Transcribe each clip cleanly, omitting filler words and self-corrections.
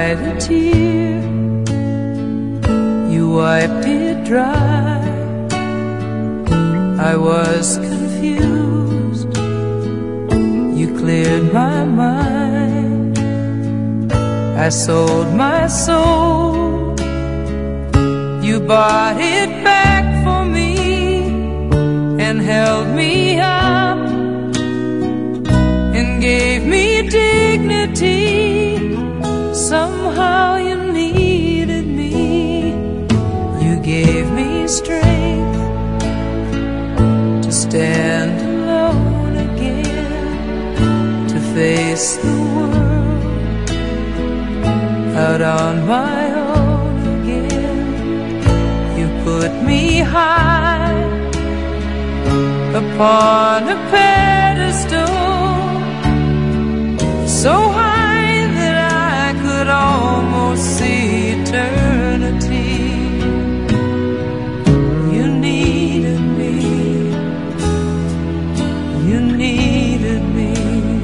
cried a tear, you wiped it dry. I was confused, you cleared my mind. I sold my soul, you bought it back for me and held me up and gave me dignity. Somehow you needed me, you gave me strength to stand alone again, to face the world out on my own again. You put me high upon a pedestal, so high that I could almost see eternity. You needed me, you needed me,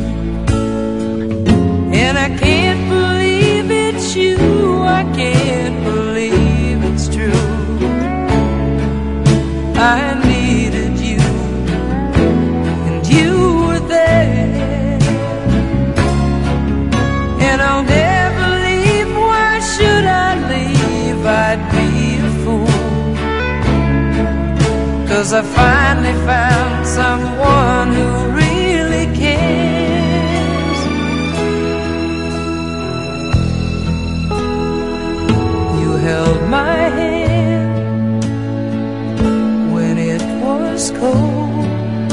and I can't believe it's you, I can't believe it's true. I needed you, and you were there, and I'll never leave. Why should I leave? I'd be a fool, 'cause I finally found someone who really cares. You held my hand when it was cold,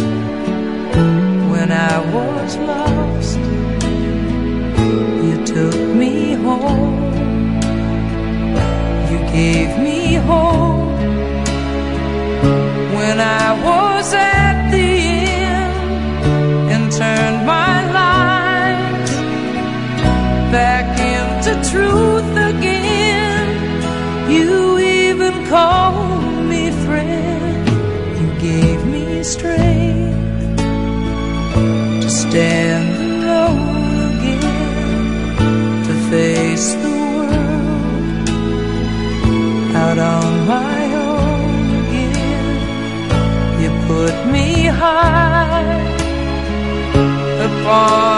when I was lost. You took me home, you gave me hope when I was at the end, and turned my life back into truth again. You even called me friend, you gave me strength to stand alone again, to face the world out on my own again. You put me high upon